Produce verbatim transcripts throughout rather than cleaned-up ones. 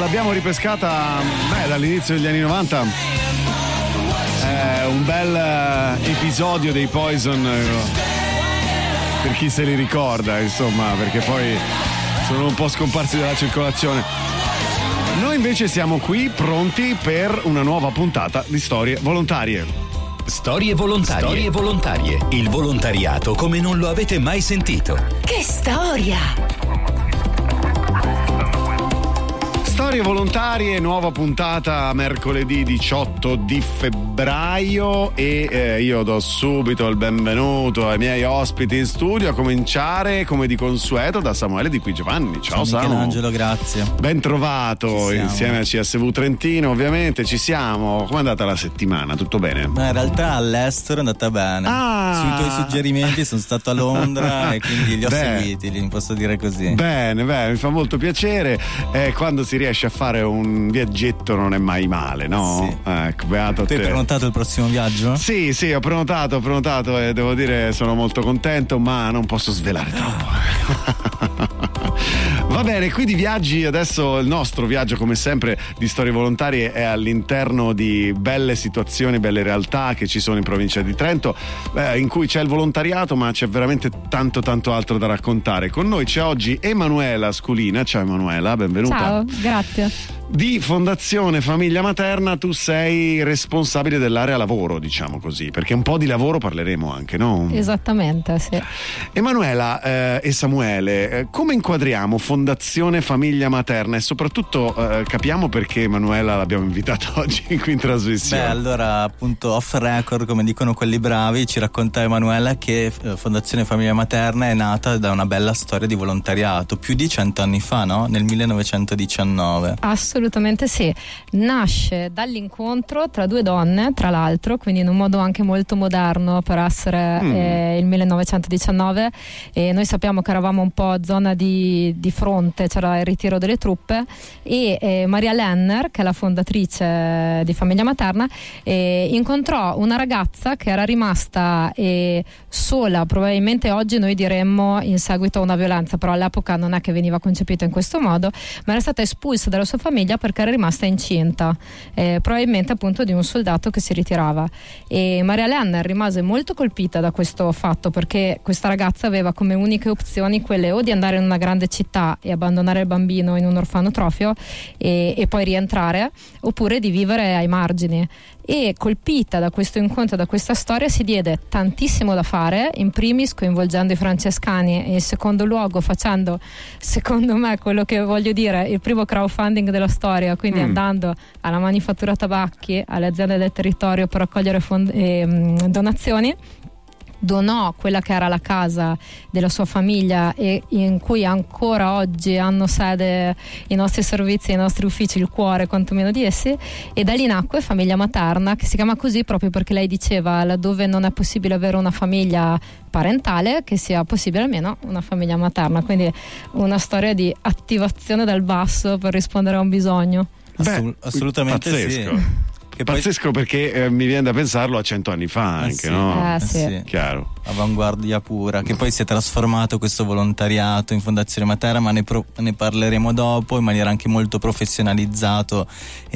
l'abbiamo ripescata beh, dall'inizio degli anni novanta. È un bel episodio dei Poison, per chi se li ricorda, insomma, perché poi sono un po' scomparsi dalla circolazione. Noi invece siamo qui pronti per una nuova puntata di Storie Volontarie. Storie volontarie. Storie volontarie. Il volontariato come non lo avete mai sentito. Che storia! Storie volontarie, nuova puntata mercoledì diciotto di febbraio e eh, io do subito il benvenuto ai miei ospiti in studio, a cominciare come di consueto da Samuele Di Qui Giovanni. Ciao, Ciao Samu. Michelangelo, grazie. Ben trovato insieme a C S V Trentino, ovviamente ci siamo. Com'è andata la settimana? Tutto bene? Ma in realtà all'estero è andata bene. Ah. Sui tuoi suggerimenti sono stato a Londra e quindi li ho Beh. seguiti, li posso dire così. Bene, bene, mi fa molto piacere. Eh, quando si riesce a fare un viaggetto non è mai male, no? Sì. Ecco, beato a Tu hai te. prenotato il prossimo viaggio? Sì, sì, ho prenotato, ho prenotato e devo dire sono molto contento, ma non posso svelare troppo. Va bene, qui di viaggi adesso il nostro viaggio come sempre di Storie Volontarie è all'interno di belle situazioni, belle realtà che ci sono in provincia di Trento, eh, in cui c'è il volontariato ma c'è veramente tanto tanto altro da raccontare. Con noi c'è oggi Emanuela Sculina. Ciao Emanuela, benvenuta. Ciao, grazie. Di Fondazione Famiglia Materna tu sei responsabile dell'area lavoro, diciamo così, perché un po' di lavoro parleremo anche, no? Esattamente, sì. Emanuela eh, e Samuele, eh, come inquadriamo Fondazione Famiglia Materna e soprattutto eh, capiamo perché Emanuela l'abbiamo invitata oggi qui in trasmissione? Beh, allora appunto off record, come dicono quelli bravi, ci racconta Emanuela che eh, Fondazione Famiglia Materna è nata da una bella storia di volontariato più di cento anni fa, no? Nel millenovecentodiciannove. Assolutamente sì. Nasce dall'incontro tra due donne, tra l'altro, quindi in un modo anche molto moderno per essere mm. eh, il millenovecentodiciannove, e noi sappiamo che eravamo un po' zona di, di fronte, c'era il ritiro delle truppe, e eh, Maria Lenner, che è la fondatrice di Famiglia Materna, eh, incontrò una ragazza che era rimasta eh, sola, probabilmente oggi noi diremmo in seguito a una violenza, però all'epoca non è che veniva concepito in questo modo, ma era stata espulsa dalla sua famiglia perché era rimasta incinta, eh, probabilmente appunto di un soldato che si ritirava, e Maria Lenner rimase molto colpita da questo fatto perché questa ragazza aveva come uniche opzioni quelle o di andare in una grande città e abbandonare il bambino in un orfanotrofio e, e poi rientrare, oppure di vivere ai margini. E colpita da questo incontro, da questa storia, si diede tantissimo da fare, in primis coinvolgendo i francescani e in secondo luogo facendo, secondo me, quello che voglio dire, il primo crowdfunding della storia, quindi mm. andando alla manifattura tabacchi, alle aziende del territorio per raccogliere fond- eh, donazioni. Donò quella che era la casa della sua famiglia e in cui ancora oggi hanno sede i nostri servizi, i nostri uffici, il cuore quantomeno di essi, e da lì nacque Famiglia Materna, che si chiama così proprio perché lei diceva laddove non è possibile avere una famiglia parentale che sia possibile almeno una famiglia materna, quindi una storia di attivazione dal basso per rispondere a un bisogno. Assul- Beh, assolutamente pazzesco. Sì. Che Pazzesco poi... perché eh, mi viene da pensarlo a cento anni fa anche, eh sì, no? Eh sì. Eh sì. Chiaro. Avanguardia pura, che poi si è trasformato questo volontariato in Fondazione Materna, ma ne, pro- ne parleremo dopo in maniera anche molto professionalizzato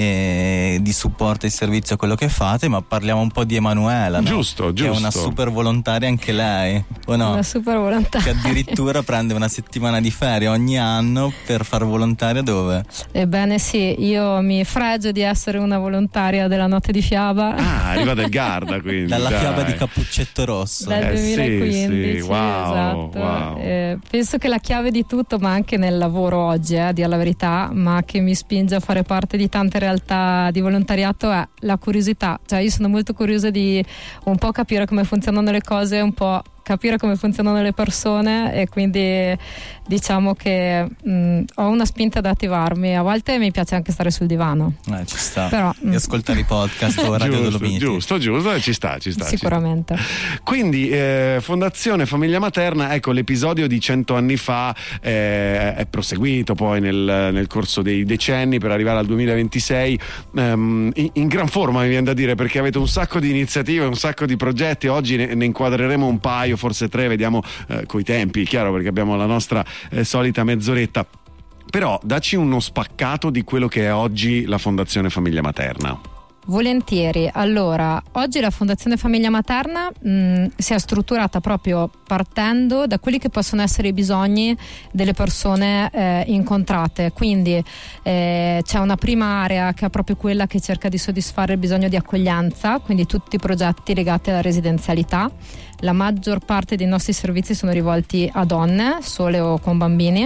e di supporto e servizio a quello che fate, ma parliamo un po' di Emanuela, no? Giusto, giusto. Che è una super volontaria anche lei, o no? Una super volontaria. Che addirittura prende una settimana di ferie ogni anno per far volontaria dove? Ebbene sì, io mi fregio di essere una volontaria della Notte di Fiaba. Ah, arriva del Garda quindi. Dalla dai. fiaba di Cappuccetto Rosso. Dal Eh, duemilaquindici, sì, sì. Wow, esatto. wow. Eh, penso che la chiave di tutto, ma anche nel lavoro oggi, eh, a dire la verità, ma che mi spinge a fare parte di tante realtà di volontariato, è la curiosità. Cioè io sono molto curiosa di un po' capire come funzionano le cose, un po' capire come funzionano le persone, e quindi diciamo che mh, ho una spinta ad attivarmi. A volte mi piace anche stare sul divano, eh, ci sta, però, e ascoltare i podcast o Radio giusto, Dolomiti. giusto, giusto, ci sta, ci sta. sicuramente ci sta. Quindi eh, Fondazione Famiglia Materna, ecco, l'episodio di cento anni fa eh, è proseguito poi nel, nel corso dei decenni per arrivare al duemilaventisei ehm, in, in gran forma, mi viene da dire, perché avete un sacco di iniziative, un sacco di progetti. Oggi ne, ne inquadreremo un paio, forse tre, vediamo eh, coi tempi, chiaro, perché abbiamo la nostra eh, solita mezz'oretta. Però dacci uno spaccato di quello che è oggi la Fondazione Famiglia Materna. Volentieri. Allora, oggi la Fondazione Famiglia Materna mh, si è strutturata proprio partendo da quelli che possono essere i bisogni delle persone eh, incontrate. Quindi eh, c'è una prima area che è proprio quella che cerca di soddisfare il bisogno di accoglienza, quindi tutti i progetti legati alla residenzialità. La maggior parte dei nostri servizi sono rivolti a donne sole o con bambini,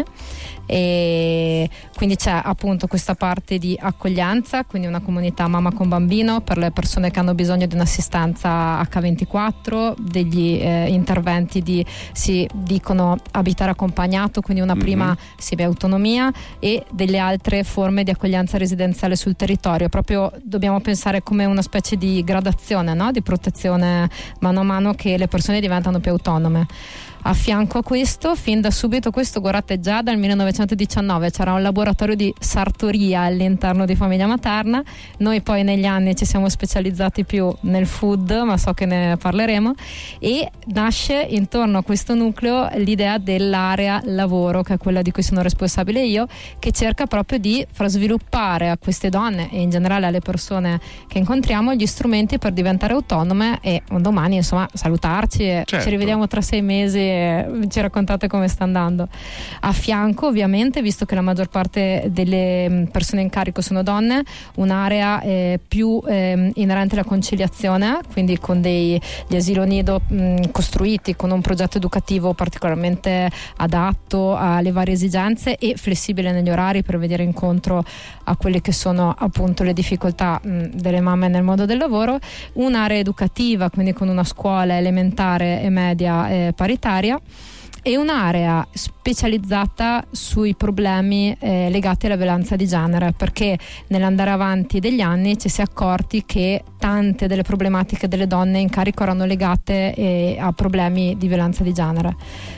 e quindi c'è appunto questa parte di accoglienza, quindi una comunità mamma con bambino per le persone che hanno bisogno di un'assistenza acca ventiquattro, degli eh, interventi di, si dicono abitare accompagnato, quindi una prima mm-hmm. semi-autonomia, e delle altre forme di accoglienza residenziale sul territorio. Proprio dobbiamo pensare come una specie di gradazione, no? Di protezione mano a mano che le persone diventano più autonome. A fianco a questo, fin da subito, questo guardate già dal millenovecentodiciannove c'era un laboratorio di sartoria all'interno di Famiglia Materna. Noi poi negli anni ci siamo specializzati più nel food, ma so che ne parleremo, e nasce intorno a questo nucleo l'idea dell'area lavoro, che è quella di cui sono responsabile io, che cerca proprio di far sviluppare a queste donne e in generale alle persone che incontriamo gli strumenti per diventare autonome e un domani insomma salutarci e certo. Ci rivediamo tra sei mesi, ci raccontate come sta andando. A fianco, ovviamente, visto che la maggior parte delle persone in carico sono donne, un'area eh, più eh, inerente alla conciliazione, quindi con dei, gli asilo nido mh, costruiti con un progetto educativo particolarmente adatto alle varie esigenze e flessibile negli orari per venire incontro a quelle che sono appunto le difficoltà mh, delle mamme nel mondo del lavoro. Un'area educativa, quindi con una scuola elementare e media eh, paritaria, e un'area specializzata sui problemi eh, legati alla violenza di genere, perché nell'andare avanti degli anni ci si è accorti che tante delle problematiche delle donne in carico erano legate eh, a problemi di violenza di genere.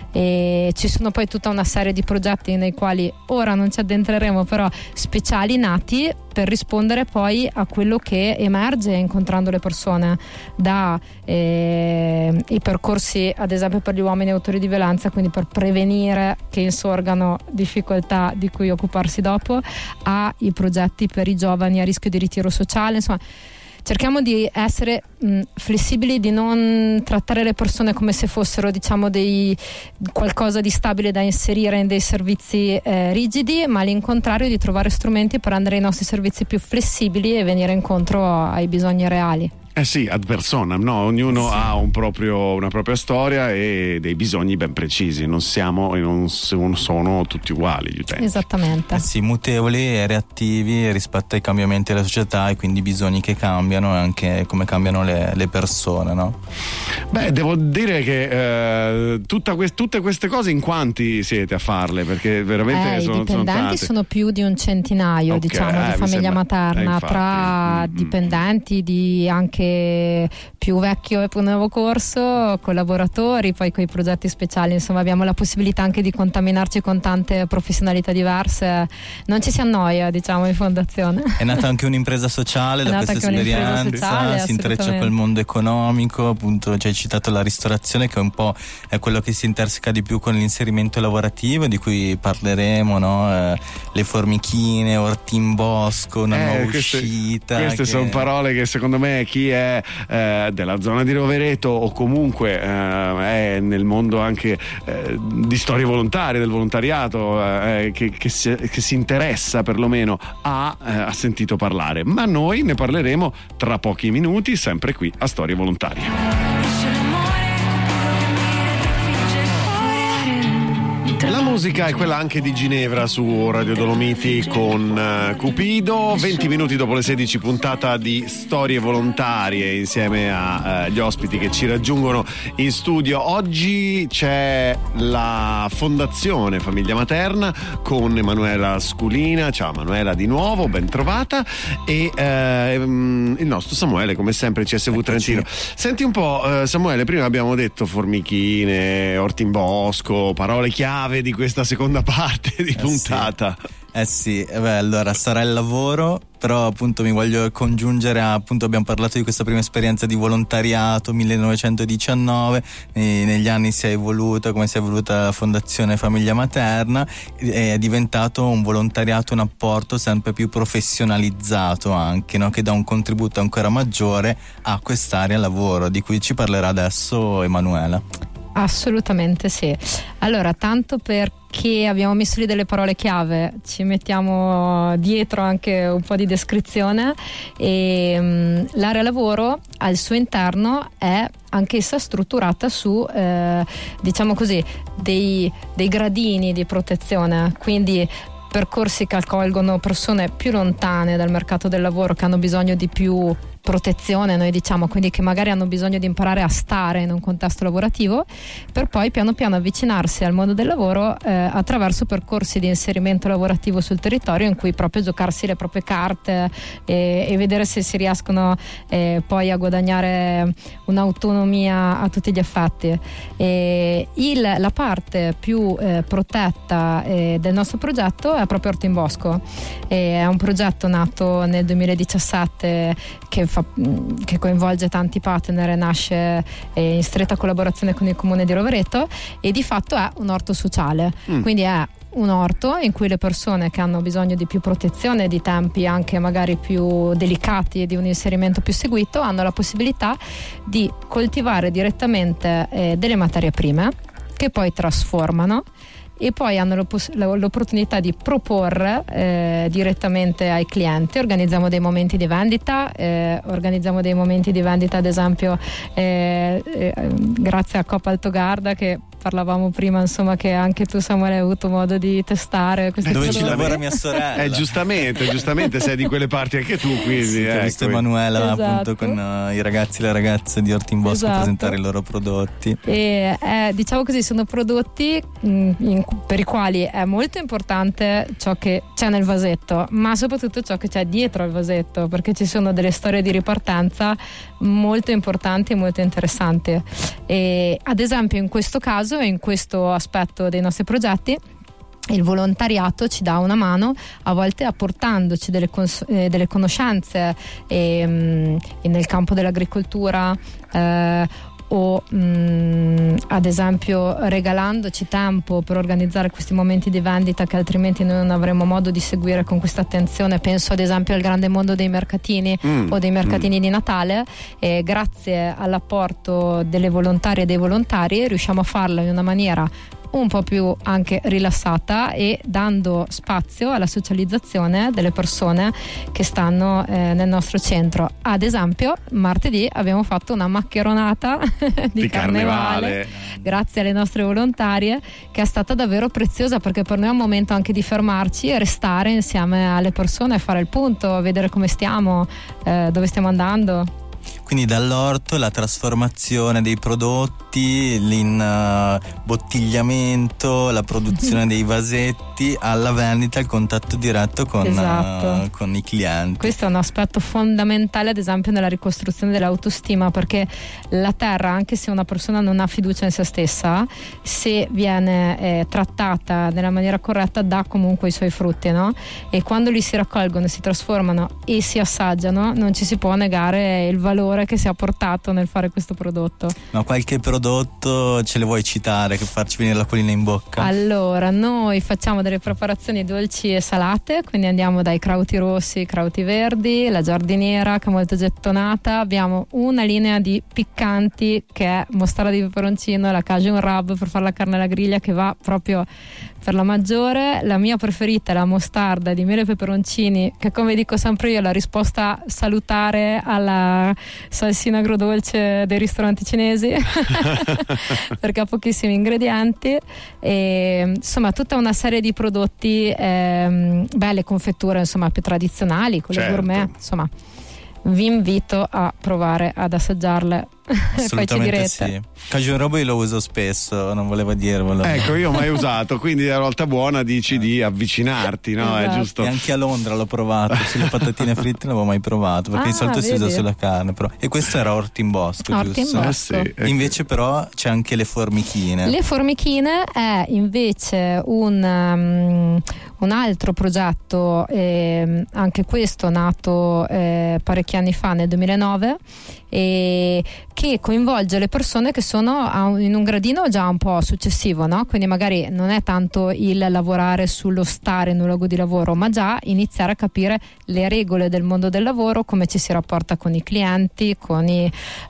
E ci sono poi tutta una serie di progetti nei quali ora non ci addentreremo, però speciali nati per rispondere poi a quello che emerge incontrando le persone, da eh, i percorsi ad esempio per gli uomini autori di violenza, quindi per prevenire che insorgano difficoltà di cui occuparsi dopo, ai progetti per i giovani a rischio di ritiro sociale. Insomma, cerchiamo di essere mh, flessibili, di non trattare le persone come se fossero, diciamo, dei qualcosa di stabile da inserire in dei servizi eh, rigidi, ma all'incontrario di trovare strumenti per rendere i nostri servizi più flessibili e venire incontro ai bisogni reali. Eh sì, ad personam, no? Ognuno sì. ha un proprio, una propria storia e dei bisogni ben precisi, non siamo e non sono tutti uguali gli utenti. Esattamente. Eh sì, mutevoli e reattivi rispetto ai cambiamenti della società e quindi i bisogni che cambiano e anche come cambiano le, le persone, no? Beh, devo dire che eh, tutta que- tutte queste cose in quanti siete a farle? Perché veramente eh, sono, i dipendenti sono tanti. Sono più di un centinaio, okay, eh, diciamo, di Famiglia sembra, Materna, eh, infatti, tra mm, dipendenti di anche più vecchio e più nuovo corso, collaboratori, poi con i progetti speciali, insomma abbiamo la possibilità anche di contaminarci con tante professionalità diverse, non ci si annoia, diciamo, in fondazione. È nata anche un'impresa sociale da questa esperienza, sociale, si intreccia col mondo economico, appunto ci hai citato la ristorazione che è un po' è quello che si interseca di più con l'inserimento lavorativo di cui parleremo, no? Eh, le formichine, orti in bosco, una eh, nuova queste, uscita. Queste che... sono parole che secondo me chi è eh, della zona di Rovereto o comunque eh, è nel mondo anche eh, di storie volontarie, del volontariato, eh, che, che, si, che si interessa perlomeno ha, eh, ha sentito parlare, ma noi ne parleremo tra pochi minuti sempre qui a Storie Volontarie. La musica è quella anche di Ginevra su Radio Dolomiti con uh, Cupido. venti minuti dopo le sedici, puntata di Storie Volontarie insieme agli uh, ospiti che ci raggiungono in studio. Oggi c'è la Fondazione Famiglia Materna con Emanuela Sculina. Ciao Emanuela, di nuovo, ben trovata. E uh, um, il nostro Samuele, come sempre, C S V Trentino. Senti un po', uh, Samuele, prima abbiamo detto formichine, orti in bosco, parole chiave di questa seconda parte di eh puntata. Sì. Eh sì, eh beh, allora sarà il lavoro, però appunto mi voglio congiungere a, appunto abbiamo parlato di questa prima esperienza di volontariato millenovecentodiciannove, e negli anni si è evoluta, come si è evoluta la Fondazione Famiglia Materna, è diventato un volontariato, un apporto sempre più professionalizzato anche, no? Che dà un contributo ancora maggiore a quest'area lavoro, di cui ci parlerà adesso Emanuela. Assolutamente sì. Allora, tanto perché abbiamo messo lì delle parole chiave, ci mettiamo dietro anche un po' di descrizione, e um, l'area lavoro al suo interno è anch'essa strutturata su eh, diciamo così dei, dei gradini di protezione, quindi percorsi che accolgono persone più lontane dal mercato del lavoro, che hanno bisogno di più protezione, noi diciamo, quindi che magari hanno bisogno di imparare a stare in un contesto lavorativo, per poi piano piano avvicinarsi al mondo del lavoro eh, attraverso percorsi di inserimento lavorativo sul territorio, in cui proprio giocarsi le proprie carte e, e vedere se si riescono eh, poi a guadagnare un'autonomia a tutti gli effetti. E il, la parte più eh, protetta eh, del nostro progetto è proprio Orto in Bosco, e è un progetto nato nel duemiladiciassette che fa che coinvolge tanti partner e nasce in stretta collaborazione con il comune di Rovereto, e di fatto è un orto sociale, mm. quindi è un orto in cui le persone che hanno bisogno di più protezione, di tempi anche magari più delicati e di un inserimento più seguito, hanno la possibilità di coltivare direttamente eh, delle materie prime che poi trasformano, e poi hanno l'opportunità di proporre eh, direttamente ai clienti. Organizziamo dei momenti di vendita, eh, organizziamo dei momenti di vendita ad esempio eh, eh, grazie a Coop Altogarda, che parlavamo prima, insomma, che anche tu Samuele hai avuto modo di testare questi dove prodotti. Ci lavora mia sorella. Eh, giustamente, giustamente sei di quelle parti anche tu, quindi sì, ecco. Ho visto Emanuela esatto. appunto con uh, i ragazzi e le ragazze di Orto in Bosco esatto. presentare i loro prodotti, e eh, diciamo così sono prodotti mh, in, per i quali è molto importante ciò che c'è nel vasetto, ma soprattutto ciò che c'è dietro al vasetto, perché ci sono delle storie di ripartenza molto importanti e molto interessanti. E ad esempio in questo caso, in questo aspetto dei nostri progetti, il volontariato ci dà una mano, a volte apportandoci delle, cons- eh, delle conoscenze e, mh, nel campo dell'agricoltura eh, o mh, ad esempio regalandoci tempo per organizzare questi momenti di vendita che altrimenti noi non avremmo modo di seguire con questa attenzione. Penso ad esempio al grande mondo dei mercatini mm, o dei mercatini mm. di Natale, e grazie all'apporto delle volontarie e dei volontari riusciamo a farlo in una maniera un po' più anche rilassata e dando spazio alla socializzazione delle persone che stanno eh, nel nostro centro. Ad esempio martedì abbiamo fatto una maccheronata di, di carnevale, carnevale grazie alle nostre volontarie, che è stata davvero preziosa, perché per noi è un momento anche di fermarci e restare insieme alle persone, fare il punto, vedere come stiamo, eh, dove stiamo andando. Quindi dall'orto la trasformazione dei prodotti, l'imbottigliamento, la produzione dei vasetti, alla vendita, il contatto diretto con, esatto. uh, con i clienti. Questo è un aspetto fondamentale ad esempio nella ricostruzione dell'autostima, perché la terra, anche se una persona non ha fiducia in se stessa, se viene eh, trattata nella maniera corretta dà comunque i suoi frutti, no? E quando li si raccolgono, si trasformano e si assaggiano, non ci si può negare il valore che si è portato nel fare questo prodotto. Ma qualche prodotto ce le vuoi citare, che farci venire l'acquolina in bocca? Allora, noi facciamo delle preparazioni dolci e salate, quindi andiamo dai crauti rossi, crauti verdi, la giardiniera che è molto gettonata, abbiamo una linea di piccanti che è mostarda di peperoncino, la Cajun rub per fare la carne alla griglia, che va proprio per la maggiore. La mia preferita è la mostarda di miele e peperoncini, che come dico sempre io è la risposta salutare alla salsina agrodolce dei ristoranti cinesi perché ha pochissimi ingredienti, e insomma tutta una serie di prodotti, ehm, belle confetture insomma più tradizionali, quelle certo. gourmet, insomma vi invito a provare ad assaggiarle Assolutamente sì. Cajun Robo io lo uso spesso, non volevo dirvelo. Ecco, io ho mai usato, quindi la volta buona dici di avvicinarti, no? Esatto. È giusto. E anche a Londra l'ho provato, sulle patatine fritte non l'avevo mai provato, perché Ah, di solito si vedi? usa sulla carne, però. E questo era orto in bosco, Orto in giusto? bosco. Eh sì, ecco. Invece però c'è anche le formichine. Le formichine è invece un, um, un altro progetto, eh, anche questo nato eh, parecchi anni fa, nel duemilanove, e che coinvolge le persone che sono a un, in un gradino già un po' successivo, no? Quindi magari non è tanto il lavorare sullo stare in un luogo di lavoro, ma già iniziare a capire le regole del mondo del lavoro, come ci si rapporta con i clienti, con i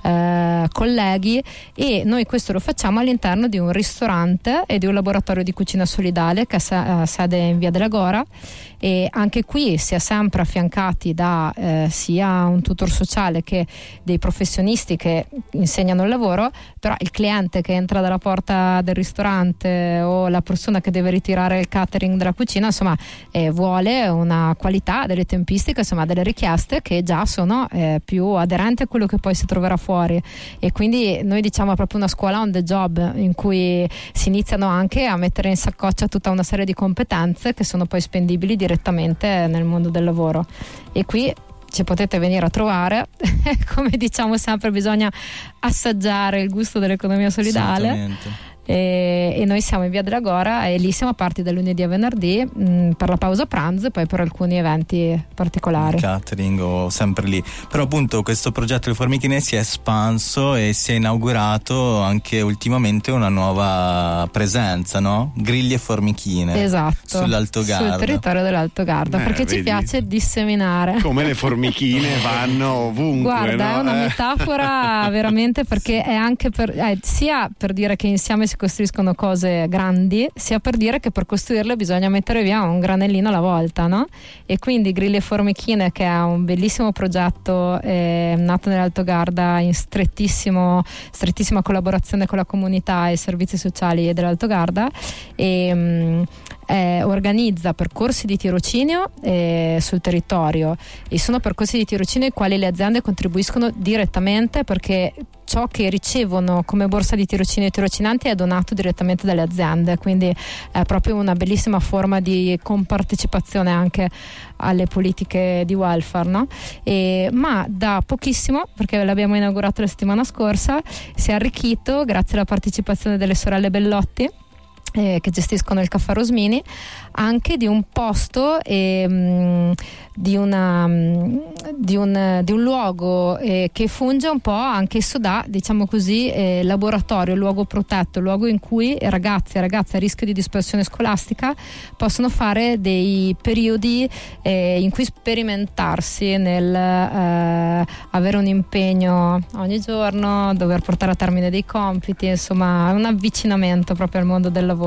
eh, colleghi, e noi questo lo facciamo all'interno di un ristorante e di un laboratorio di cucina solidale che ha sede in Via della Gora, e anche qui si è sempre affiancati da eh, sia un tutor sociale che dei professionisti che insegnano il lavoro, però il cliente che entra dalla porta del ristorante o la persona che deve ritirare il catering della cucina, insomma, eh, vuole una qualità, delle tempistiche, insomma, delle richieste che già sono eh, più aderenti a quello che poi si troverà fuori, e quindi noi diciamo è proprio una scuola on the job in cui si iniziano anche a mettere in saccoccia tutta una serie di competenze che sono poi spendibili direttamente nel mondo del lavoro, e qui ci potete venire a trovare. Come diciamo sempre, bisogna assaggiare il gusto dell'economia solidale. E, e noi siamo in Via della Gora e lì siamo aperti da lunedì a venerdì mh, per la pausa pranzo e poi per alcuni eventi particolari, catering o sempre lì. Però appunto questo progetto Le Formichine si è espanso e si è inaugurato anche ultimamente una nuova presenza, no? Grilli e formichine. esatto, sull'Alto Garda, sul territorio dell'Alto Garda, Eh, perché vedi? ci piace disseminare. Come le formichine vanno ovunque. Guarda, no? è una Eh. metafora veramente, perché è anche per eh, sia per dire che insieme si costruiscono cose grandi, sia per dire che per costruirle bisogna mettere via un granellino alla volta, no? E quindi Grilli e Formichine, che è un bellissimo progetto eh, nato nell'Alto Garda in strettissimo strettissima collaborazione con la comunità e i servizi sociali dell'Alto Garda, e mh, Eh, organizza percorsi di tirocinio eh, sul territorio, e sono percorsi di tirocinio ai quali le aziende contribuiscono direttamente, perché ciò che ricevono come borsa di tirocinio i tirocinanti è donato direttamente dalle aziende, quindi è proprio una bellissima forma di compartecipazione anche alle politiche di welfare, no? E, ma da pochissimo, perché l'abbiamo inaugurato la settimana scorsa, si è arricchito grazie alla partecipazione delle sorelle Bellotti, Eh, che gestiscono il Caffè Rosmini, anche di un posto e mh, di, una, mh, di, un, di un luogo eh, che funge un po' anche esso da, diciamo così, eh, laboratorio, luogo protetto, luogo in cui ragazzi e ragazze a rischio di dispersione scolastica possono fare dei periodi eh, in cui sperimentarsi nel eh, avere un impegno ogni giorno, dover portare a termine dei compiti, insomma un avvicinamento proprio al mondo del lavoro.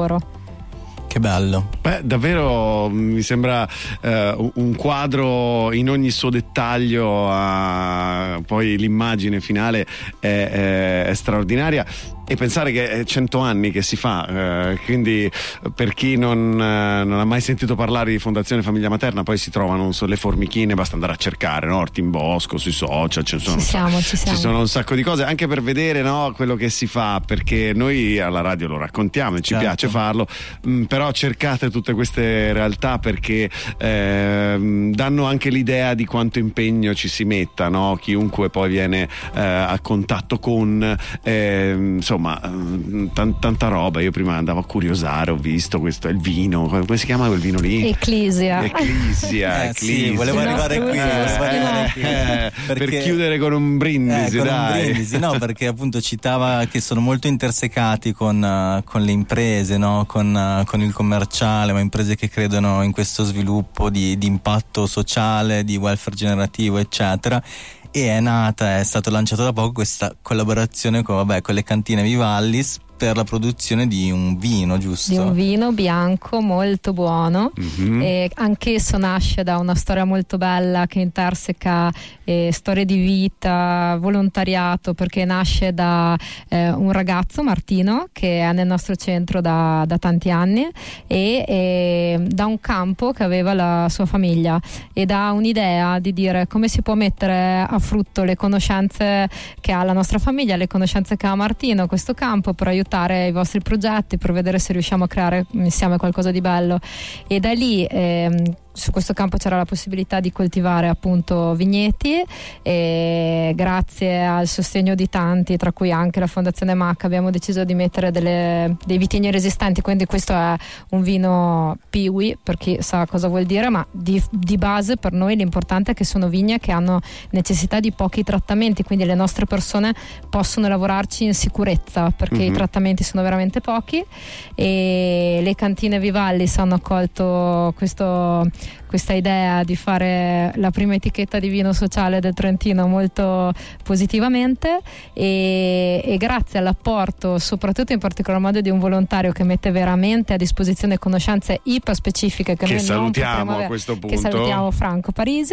Che bello. Beh, davvero mi sembra eh, un quadro in ogni suo dettaglio, a... poi l'immagine finale è, è, è straordinaria. E pensare che è cento anni che si fa, eh, quindi per chi non, eh, non ha mai sentito parlare di Fondazione Famiglia Materna, poi si trovano le formichine, basta andare a cercare, no? Orti in Bosco, sui social, ci sono, ci siamo, ci siamo. ci sono un sacco di cose, anche per vedere, no, quello che si fa, perché noi alla radio lo raccontiamo e ci certo. piace farlo, mh, però cercate tutte queste realtà, perché eh, danno anche l'idea di quanto impegno ci si metta, no? Chiunque poi viene eh, a contatto con eh, insomma ma t- tanta roba. Io prima andavo a curiosare, ho visto questo è il vino, come si chiama quel vino lì? Ecclesia. Ecclesia, eh, Ecclesia. Sì, volevo Il arrivare qui, nostro volevo arrivare qui. Eh, Perché- per chiudere con un brindisi, Eh, con dai. un brindisi, no, perché appunto citava che sono molto intersecati con, uh, con le imprese, no? con, uh, con il commerciale, ma imprese che credono in questo sviluppo di, di impatto sociale, di welfare generativo, eccetera. E è nata, è stato lanciato da poco questa collaborazione con, vabbè, con le cantine Vivallis, per la produzione di un vino, giusto? Di un vino bianco molto buono, mm-hmm. e anch'esso nasce da una storia molto bella che interseca eh, storie di vita, volontariato, perché nasce da eh, un ragazzo, Martino, che è nel nostro centro da, da tanti anni, e, e da un campo che aveva la sua famiglia, e da un'idea di dire come si può mettere a frutto le conoscenze che ha la nostra famiglia, le conoscenze che ha Martino, questo campo, per aiutare i vostri progetti, per vedere se riusciamo a creare insieme qualcosa di bello. E da lì ehm, su questo campo c'era la possibilità di coltivare appunto vigneti, e grazie al sostegno di tanti, tra cui anche la Fondazione M A C, abbiamo deciso di mettere delle, dei vitigni resistenti, quindi questo è un vino Piwi, per chi sa cosa vuol dire, ma di, di base per noi l'importante è che sono vigne che hanno necessità di pochi trattamenti, quindi le nostre persone possono lavorarci in sicurezza, perché mm-hmm. i trattamenti sono veramente pochi, e le cantine Vivallis hanno accolto questo questa idea di fare la prima etichetta di vino sociale del Trentino molto positivamente, e, e grazie all'apporto, soprattutto in particolar modo, di un volontario che mette veramente a disposizione conoscenze iper specifiche che, che noi salutiamo non a questo punto, che salutiamo Franco Parisi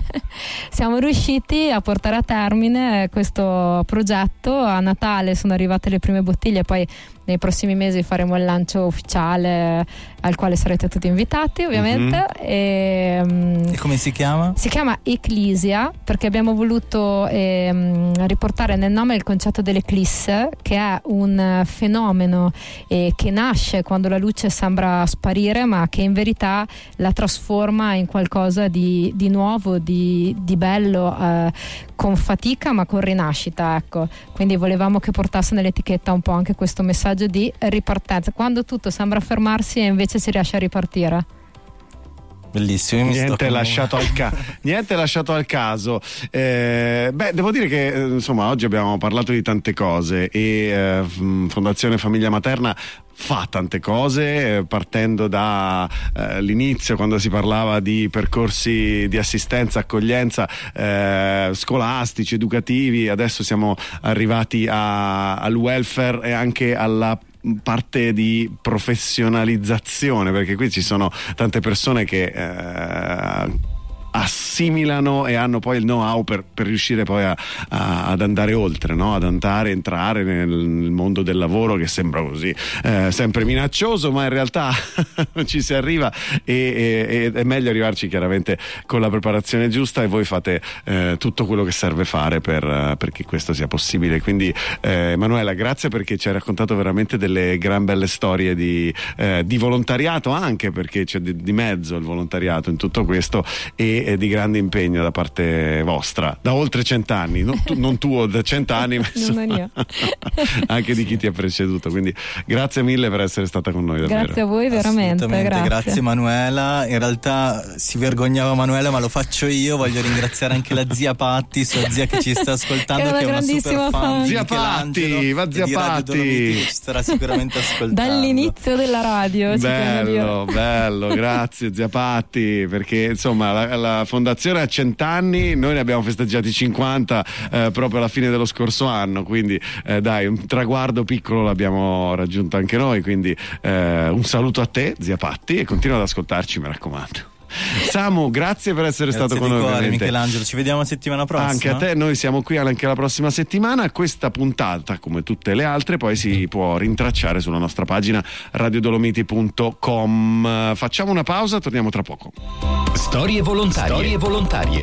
siamo riusciti a portare a termine questo progetto. A Natale sono arrivate le prime bottiglie, poi nei prossimi mesi faremo il lancio ufficiale al quale sarete tutti invitati, ovviamente. Mm-hmm. E, um, e come si chiama? Si chiama Ecclesia, perché abbiamo voluto eh, riportare nel nome il concetto dell'eclisse, che è un fenomeno eh, che nasce quando la luce sembra sparire, ma che in verità la trasforma in qualcosa di, di nuovo, di, di bello, eh, con fatica ma con rinascita, ecco. Quindi volevamo che portasse nell'etichetta un po' anche questo messaggio di ripartenza, quando tutto sembra fermarsi e invece si riesce a ripartire. Bellissimo. Niente lasciato, al ca- niente lasciato al caso. Eh, beh, devo dire che eh, insomma oggi abbiamo parlato di tante cose, e eh, Fondazione Famiglia Materna fa tante cose, eh, partendo dall'inizio, eh, quando si parlava di percorsi di assistenza, accoglienza eh, scolastici, educativi. Adesso siamo arrivati a, al welfare e anche alla parte di professionalizzazione, perché qui ci sono tante persone che eh, assimilano e hanno poi il know-how per, per riuscire poi a, a, ad andare oltre, no? Ad andare, entrare nel, nel mondo del lavoro, che sembra così eh, sempre minaccioso, ma in realtà ci si arriva, e, e, è meglio arrivarci chiaramente con la preparazione giusta, e voi fate eh, tutto quello che serve fare per, perché questo sia possibile. Quindi eh, Emanuela, grazie, perché ci hai raccontato veramente delle gran belle storie di, eh, di volontariato, anche perché c'è di, di mezzo il volontariato in tutto questo, e e di grande impegno da parte vostra, da oltre cent'anni, non, tu, non tuo da cent'anni, ma insomma, anche di chi ti ha preceduto. Quindi grazie mille per essere stata con noi, davvero. Grazie a voi, veramente. Grazie. Grazie Manuela. In realtà si vergognava Manuela, ma lo faccio io. Voglio ringraziare anche la zia Patti, sua zia che ci sta ascoltando, che, che è una super fan. Zia Patti, va zia Patti, che ci starà sicuramente ascoltando dall'inizio della radio. Bello, bello, grazie zia Patti, perché insomma la, la La fondazione ha cent'anni, noi ne abbiamo festeggiati cinquanta eh, proprio alla fine dello scorso anno, quindi eh, dai, un traguardo piccolo l'abbiamo raggiunto anche noi, quindi eh, un saluto a te zia Patti, e continua ad ascoltarci, mi raccomando. Samu, grazie per essere grazie stato con noi. Grazie Michelangelo, ci vediamo la settimana prossima. Anche a te, noi siamo qui anche la prossima settimana. Questa puntata, come tutte le altre, poi si può rintracciare sulla nostra pagina radio dolomiti punto com. Facciamo una pausa, torniamo tra poco. Storie volontarie. Storie volontarie.